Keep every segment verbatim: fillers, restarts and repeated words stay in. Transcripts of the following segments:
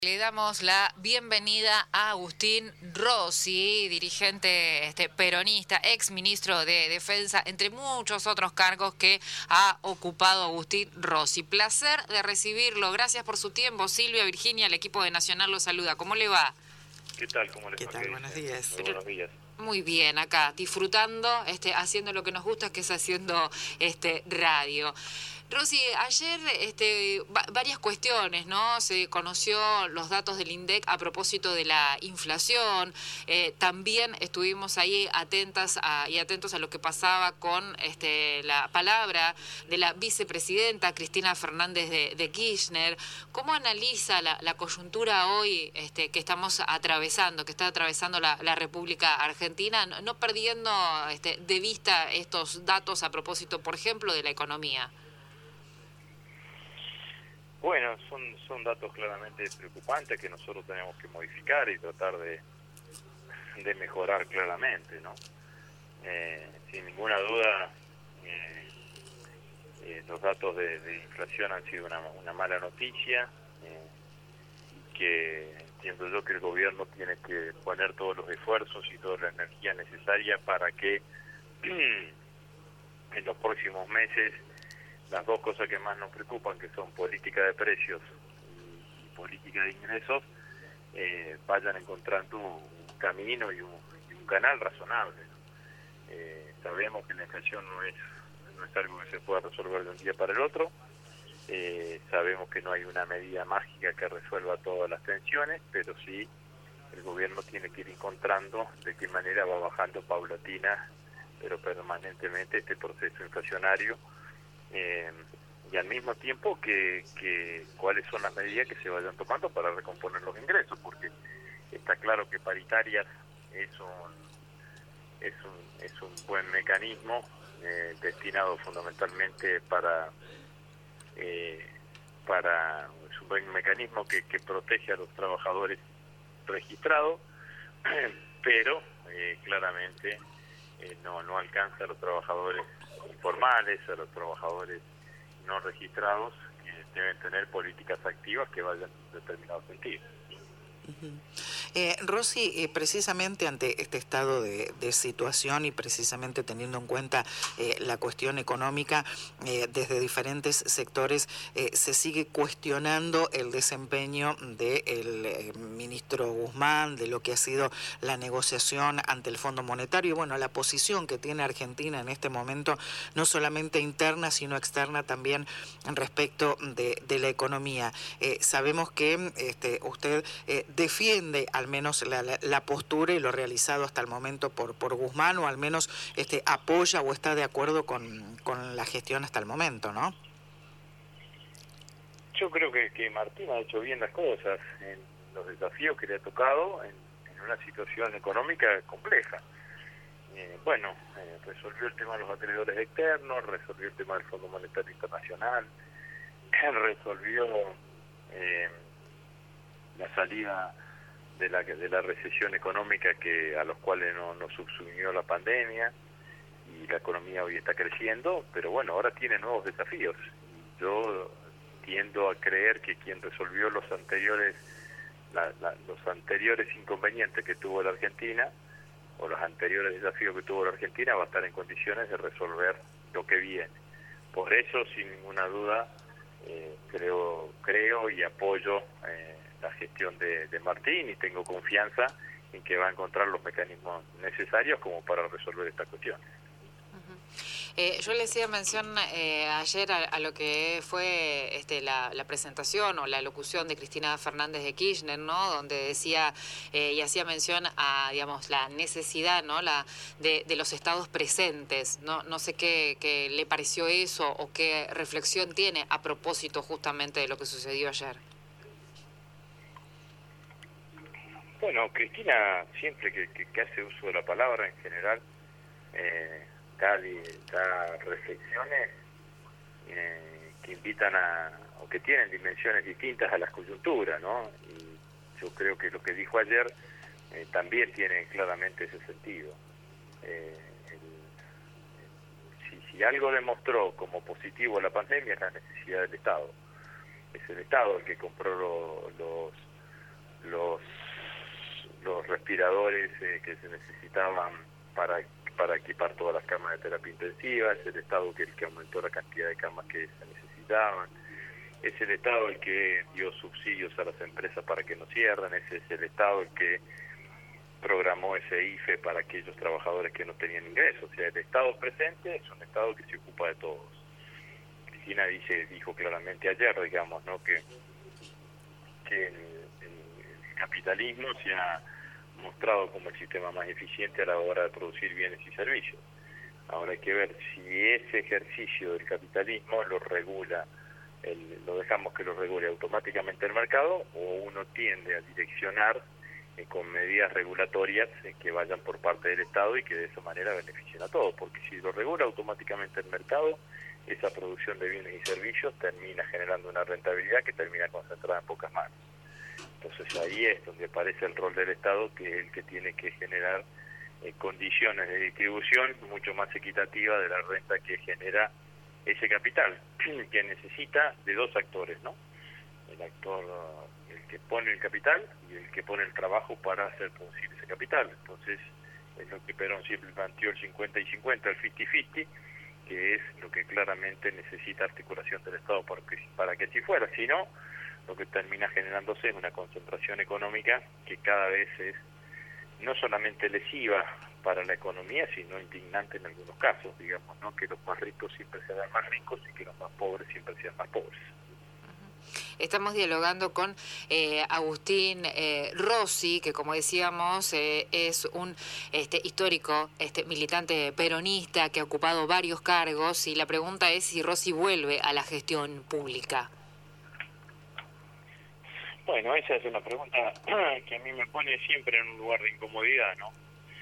Le damos la bienvenida a Agustín Rossi, dirigente este, peronista, ex ministro de Defensa, entre muchos otros cargos que ha ocupado Agustín Rossi. Placer de recibirlo, gracias por su tiempo. Silvia, Virginia, el equipo de Nacional lo saluda. ¿Cómo le va? ¿Qué tal? ¿Cómo les ¿Qué va? tal? Buenos días. Muy buenos días. Muy bien, acá, disfrutando, este, haciendo lo que nos gusta, que es haciendo este, radio. Rossi, ayer este, va, varias cuestiones, ¿no? Se conoció los datos del INDEC a propósito de la inflación. Eh, también estuvimos ahí atentas a, y atentos a lo que pasaba con este, la palabra de la vicepresidenta Cristina Fernández de, de Kirchner. ¿Cómo analiza la, la coyuntura hoy este, que estamos atravesando, que está atravesando la, la República Argentina, no, no perdiendo este, de vista estos datos a propósito, por ejemplo, de la economía? Bueno, son, son datos claramente preocupantes que nosotros tenemos que modificar y tratar de, de mejorar claramente, ¿no? Eh, sin ninguna duda, eh, eh, los datos de, de inflación han sido una, una mala noticia, eh, y que entiendo yo que el gobierno tiene que poner todos los esfuerzos y toda la energía necesaria para que en los próximos meses las dos cosas que más nos preocupan, que son política de precios y, y política de ingresos, eh, vayan encontrando un camino y un, y un canal razonable, ¿no? Eh, sabemos que la inflación no es, no es algo que se pueda resolver de un día para el otro, eh, sabemos que no hay una medida mágica que resuelva todas las tensiones, pero sí el gobierno tiene que ir encontrando de qué manera va bajando paulatina, pero permanentemente este proceso inflacionario, Eh, y al mismo tiempo que, que cuáles son las medidas que se vayan tomando para recomponer los ingresos, porque está claro que paritarias es un es un, es un buen mecanismo eh, destinado fundamentalmente para eh, para es un buen mecanismo que, que protege a los trabajadores registrados, pero eh, claramente eh, no no alcanza a los trabajadores informales, a los trabajadores no registrados, que deben tener políticas activas que vayan en determinado sentido. Uh-huh. Eh, Rossi, eh, precisamente ante este estado de, de situación y precisamente teniendo en cuenta eh, la cuestión económica, eh, desde diferentes sectores eh, se sigue cuestionando el desempeño del eh, ministro Guzmán, de lo que ha sido la negociación ante el Fondo Monetario y bueno, la posición que tiene Argentina en este momento, no solamente interna, sino externa también respecto de, de la economía. Eh, sabemos que este, usted eh, defiende al menos la, la, la postura y lo realizado hasta el momento por, por Guzmán, o al menos este, apoya o está de acuerdo con, con la gestión hasta el momento, ¿no? Yo creo que, que Martín ha hecho bien las cosas en los desafíos que le ha tocado en, en una situación económica compleja. Eh, bueno, eh, resolvió el tema de los acreedores externos, resolvió el tema del Fondo Monetario Internacional, resolvió eh, la salida de la de la recesión económica que a los cuales no, nos subsumió la pandemia, y la economía hoy está creciendo, pero bueno, ahora tiene nuevos desafíos. Yo tiendo a creer que quien resolvió los anteriores la, la, los anteriores inconvenientes que tuvo la Argentina, o los anteriores desafíos que tuvo la Argentina, va a estar en condiciones de resolver lo que viene. Por eso, sin ninguna duda, eh, creo creo y apoyo eh, la gestión de, de Martín, y tengo confianza en que va a encontrar los mecanismos necesarios como para resolver esta cuestión. Eh, yo le hacía mención eh, ayer a, a lo que fue este, la, la presentación o la locución de Cristina Fernández de Kirchner, ¿no? Donde decía eh, y hacía mención a, digamos, la necesidad, ¿no? La de, de los estados presentes. No, no sé qué, qué le pareció eso o qué reflexión tiene a propósito justamente de lo que sucedió ayer. Bueno, Cristina siempre que, que, que hace uso de la palabra en general eh, da, da reflexiones eh, que invitan a, o que tienen dimensiones distintas a las coyunturas, ¿no? Y yo creo que lo que dijo ayer eh, también tiene claramente ese sentido. Eh, el, el, si, si algo demostró como positivo la pandemia es la necesidad del Estado. Es el Estado el que compró lo, los respiradores eh, que se necesitaban para para equipar todas las camas de terapia intensiva, es el Estado que el que aumentó la cantidad de camas que se necesitaban, es el Estado el que dio subsidios a las empresas para que no cierren, ese es el Estado el que programó ese I F E para aquellos trabajadores que no tenían ingresos. O sea, el Estado presente es un Estado que se ocupa de todos. Cristina dice, dijo claramente ayer, digamos, ¿no?, que, que el, el, el capitalismo se ha mostrado como el sistema más eficiente a la hora de producir bienes y servicios. Ahora hay que ver si ese ejercicio del capitalismo lo regula, el, lo dejamos que lo regule automáticamente el mercado, o uno tiende a direccionar eh, con medidas regulatorias eh, que vayan por parte del Estado y que de esa manera beneficien a todos, porque si lo regula automáticamente el mercado, esa producción de bienes y servicios termina generando una rentabilidad que termina concentrada en pocas manos. Entonces ahí es donde aparece el rol del Estado, que es el que tiene que generar eh, condiciones de distribución mucho más equitativa de la renta que genera ese capital, que necesita de dos actores, ¿no? El actor, el que pone el capital y el que pone el trabajo para hacer producir ese capital. Entonces es lo que Perón siempre planteó, el cincuenta y cincuenta, el cincuenta cincuenta, que es lo que claramente necesita articulación del Estado para que, para que así fuera. Si no, lo que termina generándose es una concentración económica que cada vez es no solamente lesiva para la economía, sino indignante en algunos casos, digamos, ¿no?, que los más ricos siempre sean más ricos y que los más pobres siempre sean más pobres. Estamos dialogando con eh, Agustín eh, Rossi, que como decíamos eh, es un este, histórico este, militante peronista que ha ocupado varios cargos, y la pregunta es si Rossi vuelve a la gestión pública. Bueno, esa es una pregunta que a mí me pone siempre en un lugar de incomodidad, ¿no?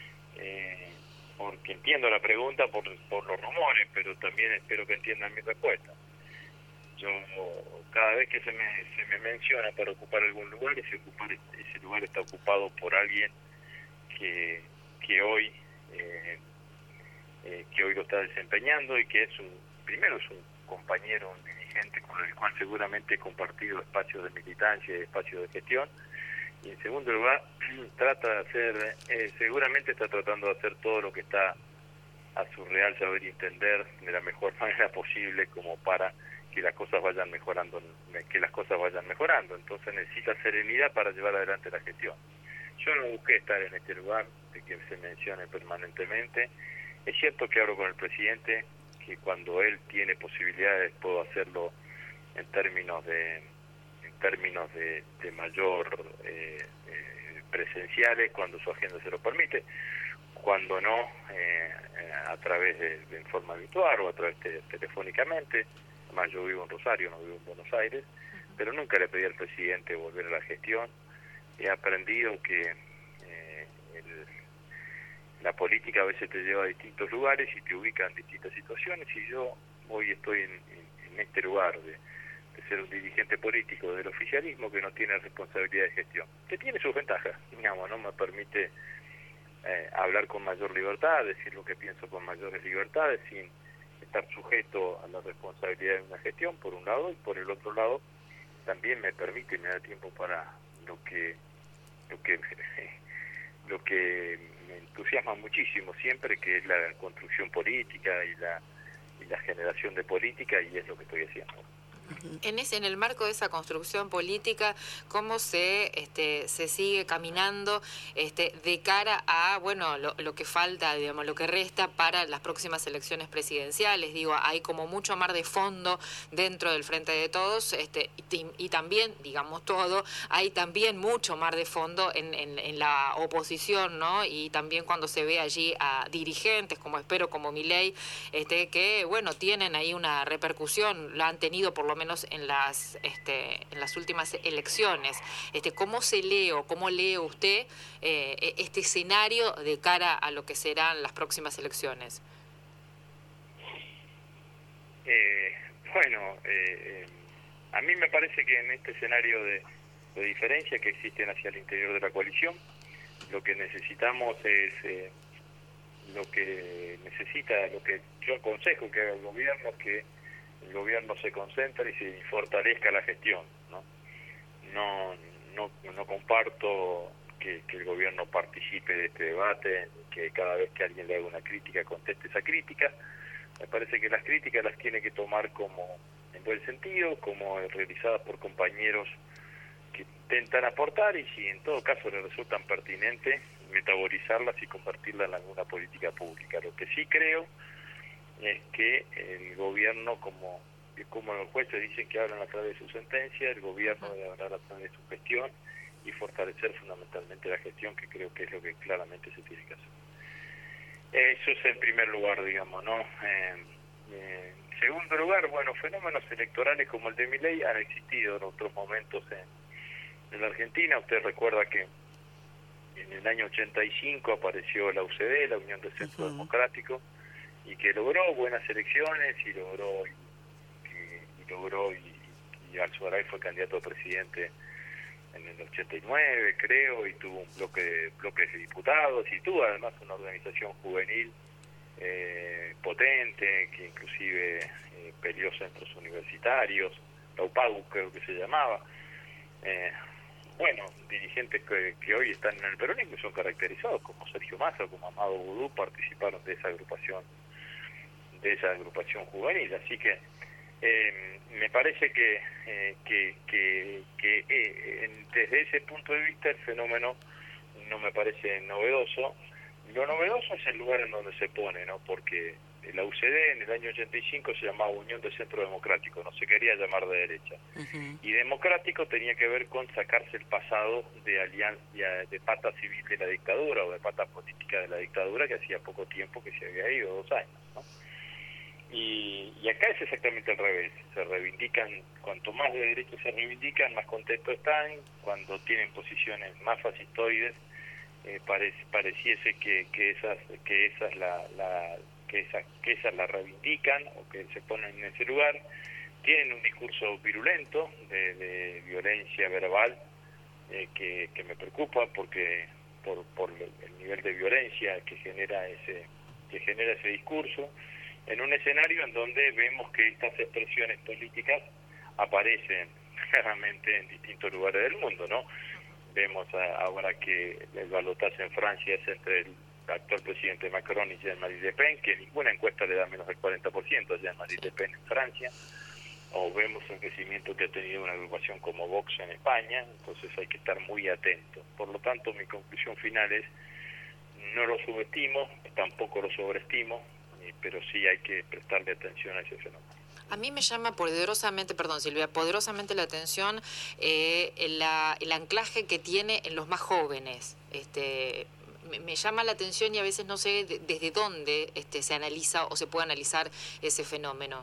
Eh, porque entiendo la pregunta por, por los rumores, pero también espero que entiendan mi respuesta. Yo, cada vez que se me, se me menciona para ocupar algún lugar, ese, ocupar, ese lugar está ocupado por alguien que, que hoy eh, eh, que hoy lo está desempeñando y que es un, primero es un compañero, un dirigente con el cual seguramente he compartido espacios de militancia y espacios de gestión, y en segundo lugar trata de hacer, eh, seguramente está tratando de hacer todo lo que está a su real saber y entender de la mejor manera posible como para que las cosas vayan mejorando, que las cosas vayan mejorando. Entonces necesita serenidad para llevar adelante la gestión. Yo no busqué estar en este lugar de que se mencione permanentemente. Es cierto que hablo con el presidente, que cuando él tiene posibilidades puedo hacerlo en términos de en términos de, de mayor eh, eh, presenciales, cuando su agenda se lo permite, cuando no eh, a través de, de en forma virtual o a través de telefónicamente. Además yo vivo en Rosario, no vivo en Buenos Aires, pero nunca le pedí al presidente volver a la gestión. He aprendido que eh, el, la política a veces te lleva a distintos lugares y te ubica en distintas situaciones, y yo hoy estoy en, en, en este lugar de, de ser un dirigente político del oficialismo que no tiene responsabilidad de gestión, que tiene sus ventajas, digamos, no me permite eh, hablar con mayor libertad, decir lo que pienso con mayores libertades, sin estar sujeto a la responsabilidad de una gestión, por un lado, y por el otro lado también me permite y me da tiempo para lo que lo que lo que me entusiasma muchísimo siempre, que es la construcción política y la y la generación de política, y es lo que estoy haciendo. En ese, en el marco de esa construcción política, ¿cómo se este, se sigue caminando este, de cara a bueno lo, lo que falta, digamos, lo que resta para las próximas elecciones presidenciales? Digo, hay como mucho más de fondo dentro del Frente de Todos, este, y, y también, digamos todo, hay también mucho más de fondo en, en, en la oposición, ¿no? Y también cuando se ve allí a dirigentes, como espero, como Milei, este, que bueno, tienen ahí una repercusión, la han tenido por lo menos en las este, en las últimas elecciones. Este, ¿cómo se lee o cómo lee usted eh, este escenario de cara a lo que serán las próximas elecciones? Eh, bueno, eh, eh, a mí me parece que en este escenario de, de diferencia que existen hacia el interior de la coalición, lo que necesitamos es eh, lo que necesita, lo que yo aconsejo que haga el gobierno, que el gobierno se concentre y se fortalezca la gestión, ¿no? No, no, no comparto que, que el gobierno participe de este debate, que cada vez que alguien le haga una crítica conteste esa crítica. Me parece que las críticas las tiene que tomar como en buen sentido, como realizadas por compañeros que intentan aportar, y si en todo caso le resultan pertinentes, metabolizarlas y convertirlas en alguna política pública. Lo que sí creo es que el gobierno, como, como los jueces dicen que hablan a través de su sentencia, el gobierno debe hablar a través de su gestión y fortalecer fundamentalmente la gestión, que creo que es lo que claramente se tiene que hacer. Eso es en primer lugar, digamos, ¿no? Eh, eh, en segundo lugar, bueno, fenómenos electorales como el de Milei han existido en otros momentos en, en la Argentina. Usted recuerda que en el año ochenta y cinco apareció la U C D, la Unión de Centro uh-huh. Democrático, y que logró buenas elecciones y logró y, y, y logró y, y Alzugaray fue candidato a presidente en el ochenta y nueve, creo, y tuvo un bloque de, bloques de diputados, y tuvo además una organización juvenil eh, potente, que inclusive eh, peleó centros universitarios, la U P A U creo que se llamaba. Eh, bueno, dirigentes que, que hoy están en el peronismo son caracterizados como Sergio Massa, como Amado Boudou, participaron de esa agrupación, de esa agrupación juvenil, así que Eh, me parece que eh, que, que, que eh, en, desde ese punto de vista el fenómeno no me parece novedoso. Lo novedoso es el lugar en donde se pone, ¿no? Porque la U C D en el año ochenta y cinco se llamaba Unión de Centro Democrático, no se quería llamar de derecha. Uh-huh. Y democrático tenía que ver con sacarse el pasado de alianza, de pata civil de la dictadura o de pata política de la dictadura, que hacía poco tiempo que se había ido, dos años, ¿no? Y, y acá es exactamente al revés, se reivindican, cuanto más de derecha se reivindican, más contentos están, cuando tienen posiciones más fascistoides, eh, parece, pareciese que, que esas que esas la, la que esas que esas la reivindican o que se ponen en ese lugar, tienen un discurso virulento de, de violencia verbal eh, que, que me preocupa porque por, por el nivel de violencia que genera ese que genera ese discurso, en un escenario en donde vemos que estas expresiones políticas aparecen claramente en distintos lugares del mundo, ¿no? Vemos a, ahora que el balotaje en Francia es entre el actual presidente Macron y Jean-Marie Le Pen, que ninguna encuesta le da menos del cuarenta por ciento a Jean-Marie Le Pen en Francia, o vemos el crecimiento que ha tenido una agrupación como Vox en España, entonces hay que estar muy atentos. Por lo tanto, mi conclusión final es, no lo subestimo, tampoco lo sobreestimo, pero sí hay que prestarle atención a ese fenómeno. A mí me llama poderosamente, perdón Silvia, poderosamente la atención eh, la, el anclaje que tiene en los más jóvenes. Este, me, me llama la atención y a veces no sé de, desde dónde este, se analiza o se puede analizar ese fenómeno.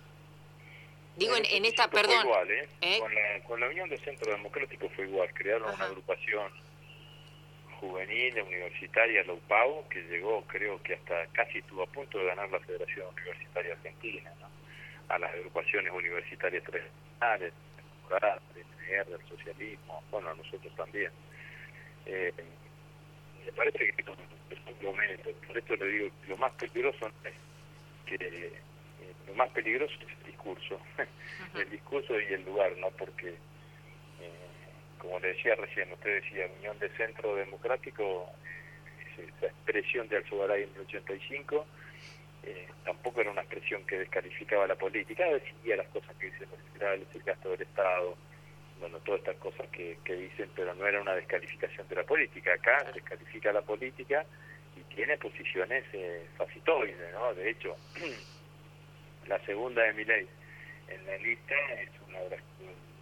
Digo, en, en esta, perdón. Fue igual, ¿eh? ¿Eh? Con, la, con la Unión de Centro Democrático fue igual, crearon Ajá. una agrupación juvenil, universitaria, la U P A U, que llegó, creo que hasta casi estuvo a punto de ganar la Federación Universitaria Argentina, ¿no? A las agrupaciones universitarias tradicionales, del P N R, del socialismo, bueno, a nosotros también. Eh, me parece que es un momento, por esto le digo, lo más peligroso es que eh, lo más peligroso es el discurso, el discurso y el lugar, ¿no? Porque como le decía recién, usted decía Unión de Centro Democrático, eh, esa expresión de Alzugaray en el ochenta y cinco, eh, tampoco era una expresión que descalificaba la política, decía las cosas que dicen los liberales, el gasto del Estado, bueno, todas estas cosas que, que dicen, pero no era una descalificación de la política. Acá descalifica la política y tiene posiciones eh, fascitoides, ¿no? De hecho, la segunda de Milei en la lista es una de las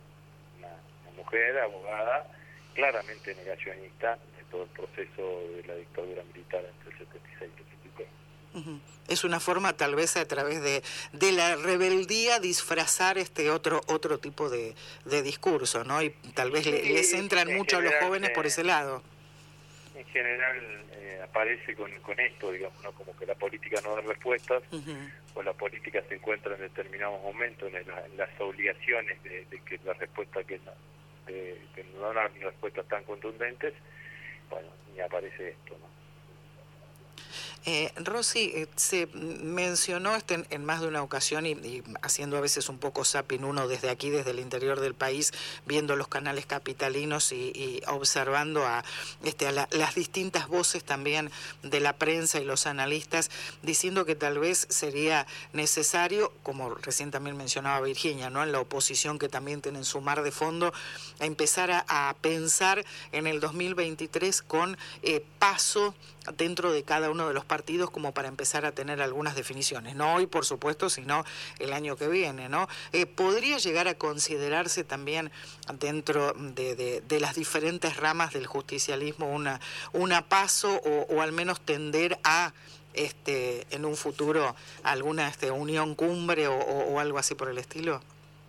mujer, abogada, claramente negacionista de todo el proceso de la dictadura militar entre el setenta y seis y el setenta y seis. Uh-huh. Es una forma, tal vez a través de, de la rebeldía, disfrazar este otro otro tipo de, de discurso, ¿no? Y tal vez sí, le, les entran mucho general, a los jóvenes eh, por ese lado. En general eh, aparece con, con esto, digamos, ¿no? Como que la política no da respuestas, uh-huh. o la política se encuentra en determinados momentos en, el, en las obligaciones de, de que la respuesta que no De, que no dan respuestas tan contundentes, bueno, y aparece esto, ¿no? Eh, Rosy, eh, se mencionó este en, en más de una ocasión y, y haciendo a veces un poco zapping uno desde aquí, desde el interior del país, viendo los canales capitalinos y, y observando a, este, a la, las distintas voces también de la prensa y los analistas, diciendo que tal vez sería necesario, como recién también mencionaba Virginia, ¿no?, en la oposición que también tienen su mar de fondo, a empezar a, a pensar en el dos mil veintitrés con eh, paso dentro de cada uno de los partidos como para empezar a tener algunas definiciones, no hoy por supuesto, sino el año que viene, ¿no? Eh, ¿Podría llegar a considerarse también dentro de, de, de las diferentes ramas del justicialismo una, una paso o, o al menos tender a este en un futuro alguna este, unión cumbre o, o, o algo así por el estilo?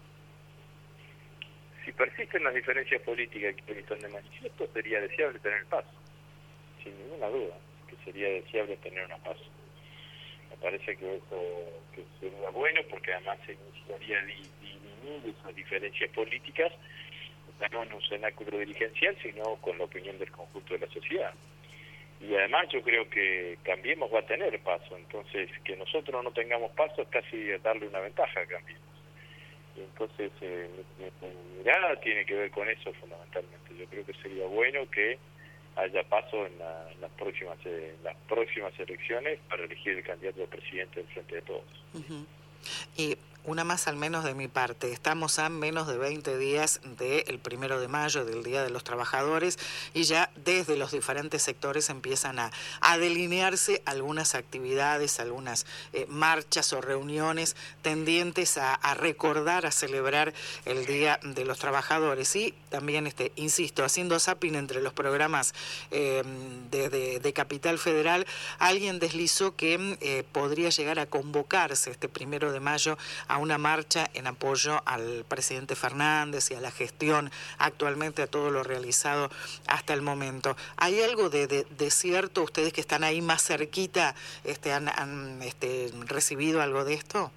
Si persisten las diferencias políticas que están de manifiesto, sería deseable tener paso, sin ninguna duda, que sería deseable tener una paso. Me parece que eso que sería bueno, porque además se iniciaría dirimir esas diferencias políticas, no en un cenáculo dirigencial, sino con la opinión del conjunto de la sociedad. Y además yo creo que Cambiemos va a tener paso, entonces que nosotros no tengamos paso es casi darle una ventaja a Cambiemos. Y entonces eh, mi, mi mirada tiene que ver con eso fundamentalmente. Yo creo que sería bueno que haya paso en, la, en las próximas eh, las próximas elecciones para elegir el candidato a presidente del Frente de Todos. Uh-huh. Y una más al menos de mi parte, estamos a menos de veinte días del primero de mayo, del Día de los Trabajadores, y ya desde los diferentes sectores empiezan a, a delinearse algunas actividades, algunas eh, marchas o reuniones tendientes a, a recordar, a celebrar el Día de los Trabajadores. Y también, este, insisto, haciendo zapping entre los programas eh, de, de, de Capital Federal, alguien deslizó que eh, podría llegar a convocarse este primero de mayo a una marcha en apoyo al presidente Fernández y a la gestión actualmente, a todo lo realizado hasta el momento. ¿Hay algo de, de, de cierto, ustedes que están ahí más cerquita, este, han, han este, recibido algo de esto?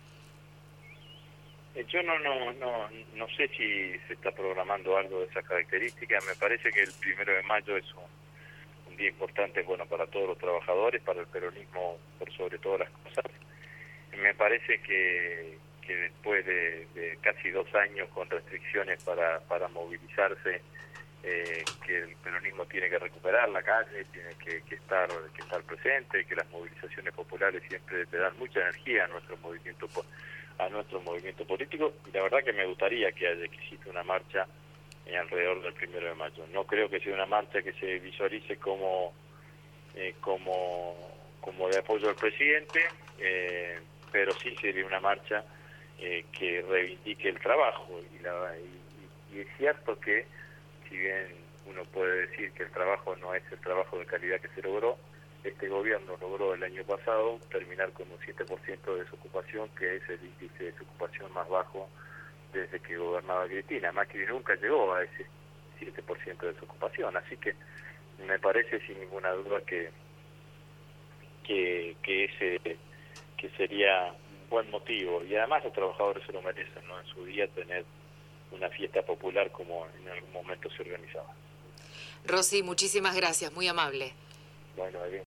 Yo no, no, no, no sé si se está programando algo de esa característica. Me parece que el primero de mayo es un, un día importante, bueno, para todos los trabajadores, para el peronismo por sobre todas las cosas. Me parece que que después de, de casi dos años con restricciones para, para movilizarse, eh, que el peronismo tiene que recuperar la calle, tiene que, que estar que estar presente, que las movilizaciones populares siempre le dan mucha energía a nuestro movimiento a nuestro movimiento político, y la verdad que me gustaría que haya que exista una marcha eh, alrededor del primero de mayo. No creo que sea una marcha que se visualice como eh, como como de apoyo al presidente, eh, pero sí sería una marcha Eh, que reivindique el trabajo y, la, y, y es cierto que si bien uno puede decir que el trabajo no es el trabajo de calidad que se logró, este gobierno logró el año pasado terminar con un siete por ciento de desocupación, que es el índice de desocupación más bajo desde que gobernaba Cristina. Macri nunca llegó a ese siete por ciento de desocupación, así que me parece sin ninguna duda que que, que ese que sería buen motivo, y además los trabajadores se lo merecen, ¿no?, en su día tener una fiesta popular como en algún momento se organizaba. Rosy, muchísimas gracias, muy amable. Bueno, bien.